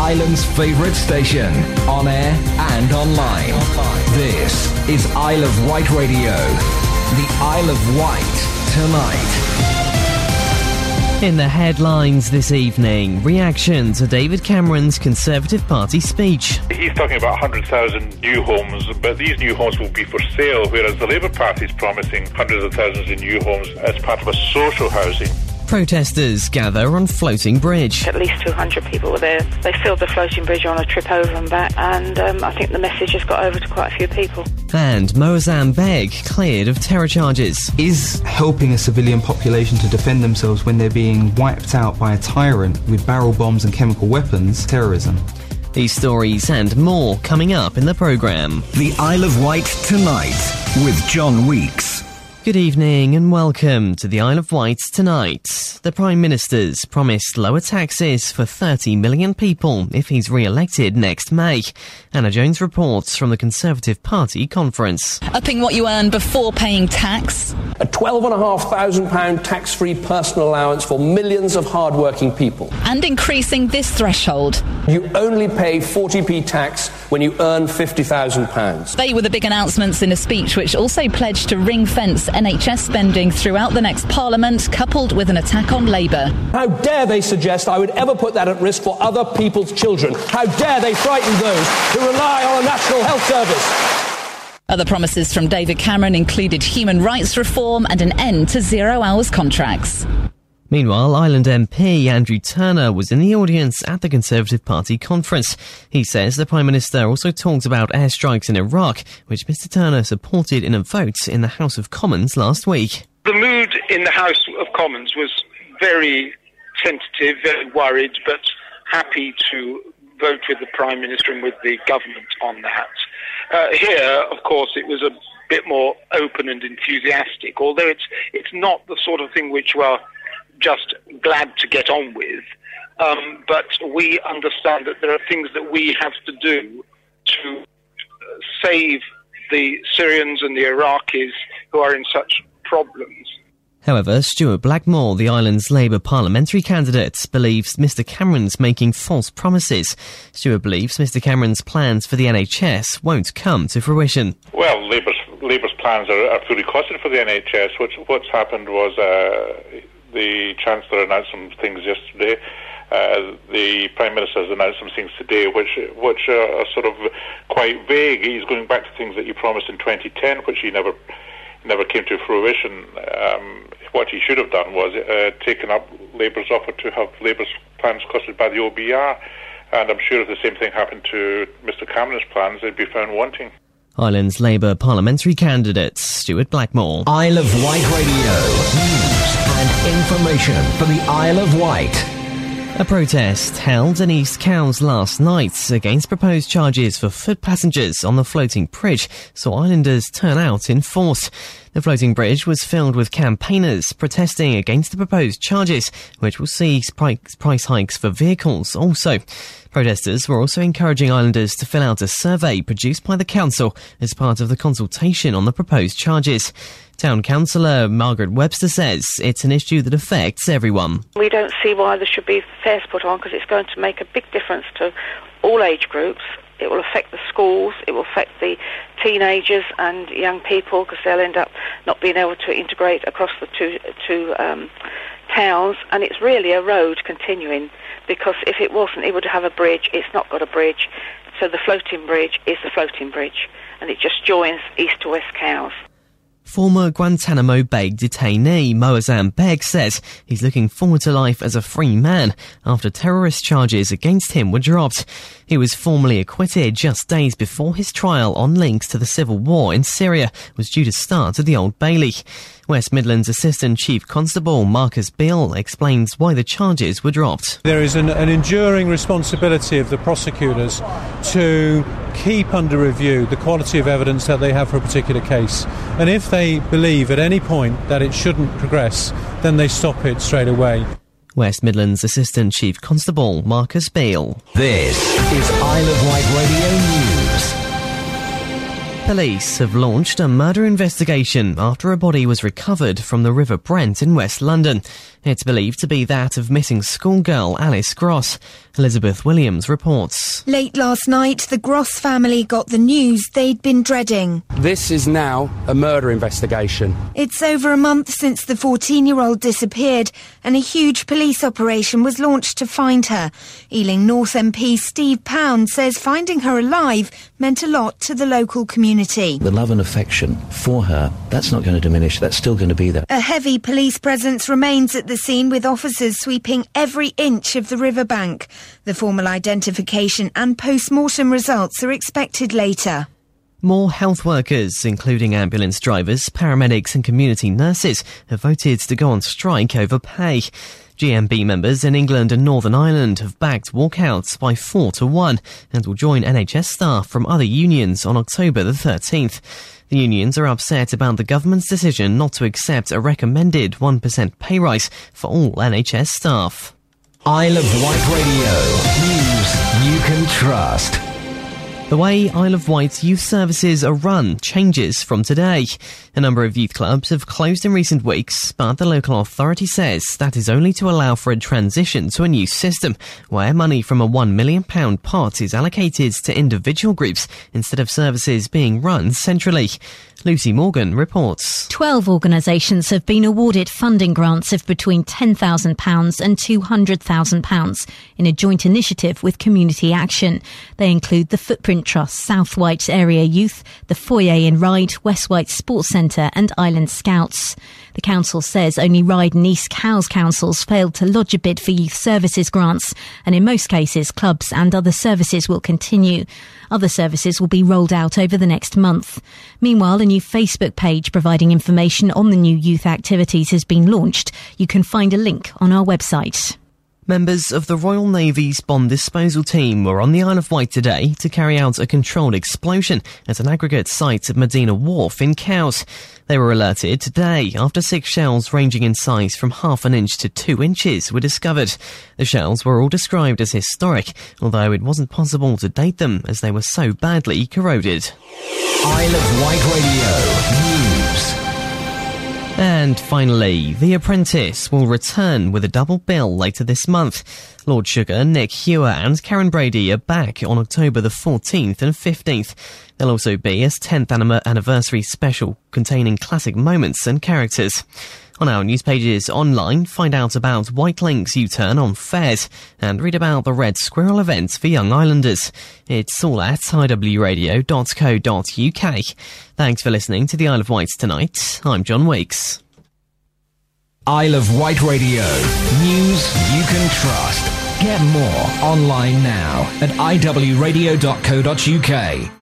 Ireland's favourite station, on air and online. This is Isle of Wight Radio. The Isle of Wight Tonight. In the headlines this evening, reaction to David Cameron's Conservative Party speech. He's talking about 100,000 new homes, but these new homes will be for sale, whereas the Labour Party is promising hundreds of thousands of new homes as part of a social housing. Protesters gather on floating bridge. At least 200 people were there. They filled the floating bridge on a trip over and back, and I think the message has got over to quite a few people. And Moazzam Begg cleared of terror charges. Is helping a civilian population to defend themselves when they're being wiped out by a tyrant with barrel bombs and chemical weapons terrorism? These stories and more coming up in the programme. The Isle of Wight Tonight with John Weeks. Good evening and welcome to the Isle of Wight Tonight. The Prime Minister's promised lower taxes for 30 million people if he's re-elected next May. Anna Jones reports from the Conservative Party conference. Upping what you earn before paying tax. A £12,500 tax-free personal allowance for millions of hard-working people. And increasing this threshold. You only pay 40p tax when you earn £50,000. They were the big announcements in a speech which also pledged to ring-fence NHS spending throughout the next Parliament, coupled with an attack on Labour. How dare they suggest I would ever put that at risk for other people's children? How dare they frighten those who rely on a National Health Service? Other promises from David Cameron included human rights reform and an end to zero-hours contracts. Meanwhile, Ireland MP Andrew Turner was in the audience at the Conservative Party conference. He says the Prime Minister also talked about airstrikes in Iraq, which Mr Turner supported in a vote in the House of Commons last week. The mood in the House of Commons was very tentative, very worried, but happy to vote with the Prime Minister and with the government on that. Here, of course, it was a bit more open and enthusiastic, although it's not the sort of thing which we're just glad to get on with, but we understand that there are things that we have to do to save the Syrians and the Iraqis who are in such problems. However, Stuart Blackmore, the island's Labour parliamentary candidate, believes Mr Cameron's making false promises. Stuart believes Mr Cameron's plans for the NHS won't come to fruition. Well, Labour's plans are fully costed for the NHS. What's happened was the Chancellor announced some things yesterday. The Prime Minister has announced some things today which are sort of quite vague. He's going back to things that he promised in 2010, which he never came to fruition. What he should have done was taken up Labour's offer to have Labour's plans costed by the OBR. And I'm sure if the same thing happened to Mr Cameron's plans, they'd be found wanting. Ireland's Labour parliamentary candidate, Stuart Blackmore. Isle of Wight Radio. News and information for the Isle of Wight. A protest held in East Cowes last night against proposed charges for foot passengers on the floating bridge saw islanders turn out in force. The floating bridge was filled with campaigners protesting against the proposed charges, which will see price hikes for vehicles also. Protesters were also encouraging islanders to fill out a survey produced by the council as part of the consultation on the proposed charges. Town Councillor Margaret Webster says it's an issue that affects everyone. We don't see why there should be fares put on, because it's going to make a big difference to all age groups. It will affect the schools, it will affect the teenagers and young people, because they'll end up not being able to integrate across the two towns, and it's really a road continuing, because if it wasn't, it would have a bridge. It's not got a bridge, so the floating bridge is the floating bridge, and it just joins East to West Cowes. Former Guantanamo Bay detainee Moazzam Begg says he's looking forward to life as a free man after terrorist charges against him were dropped. He was formally acquitted just days before his trial on links to the civil war in Syria was due to start at the Old Bailey. West Midlands Assistant Chief Constable Marcus Beale explains why the charges were dropped. There is an enduring responsibility of the prosecutors to keep under review the quality of evidence that they have for a particular case. And if they believe at any point that it shouldn't progress, then they stop it straight away. West Midlands Assistant Chief Constable Marcus Beale. This is Isle of Wight Radio News. Police have launched a murder investigation after a body was recovered from the River Brent in West London. It's believed to be that of missing schoolgirl Alice Gross. Elizabeth Williams reports. Late last night, the Gross family got the news they'd been dreading. This is now a murder investigation. It's over a month since the 14-year-old disappeared, and a huge police operation was launched to find her. Ealing North MP Steve Pound says finding her alive meant a lot to the local community. The love and affection for her, that's not going to diminish, that's still going to be there. A heavy police presence remains at the scene, with officers sweeping every inch of the riverbank. The formal identification and post-mortem results are expected later. More health workers, including ambulance drivers, paramedics and community nurses, have voted to go on strike over pay. GMB members in England and Northern Ireland have backed walkouts by 4-1 and will join NHS staff from other unions on October the 13th. The unions are upset about the government's decision not to accept a recommended 1% pay rise for all NHS staff. Isle of Wight Radio. News you can trust. The way Isle of Wight's youth services are run changes from today. A number of youth clubs have closed in recent weeks, but the local authority says that is only to allow for a transition to a new system, where money from a £1 million pot is allocated to individual groups instead of services being run centrally. Lucy Morgan reports. 12 organisations have been awarded funding grants of between £10,000 and £200,000 in a joint initiative with Community Action. They include the Footprint Trust, South Wight Area Youth, the Foyer in Ryde, West Wight Sports Centre and Island Scouts. The council says only Ryde and East Cowes councils failed to lodge a bid for youth services grants, and in most cases clubs and other services will continue. Other services will be rolled out over the next month. Meanwhile, a new Facebook page providing information on the new youth activities has been launched. You can find a link on our website. Members of the Royal Navy's bomb disposal team were on the Isle of Wight today to carry out a controlled explosion at an aggregate site at Medina Wharf in Cowes. They were alerted today after 6 shells ranging in size from 1/2 inch to 2 inches were discovered. The shells were all described as historic, although it wasn't possible to date them as they were so badly corroded. Isle of Wight Radio News. And finally, The Apprentice will return with a double bill later this month. Lord Sugar, Nick Hewer and Karen Brady are back on October the 14th and 15th. There'll also be a 10th anniversary special containing classic moments and characters. On our news pages online, find out about Whitelink's U-turn on fares and read about the Red Squirrel event for young islanders. It's all at iwradio.co.uk. Thanks for listening to the Isle of Wight Tonight. I'm John Weeks. Isle of Wight Radio. News you can trust. Get more online now at iwradio.co.uk.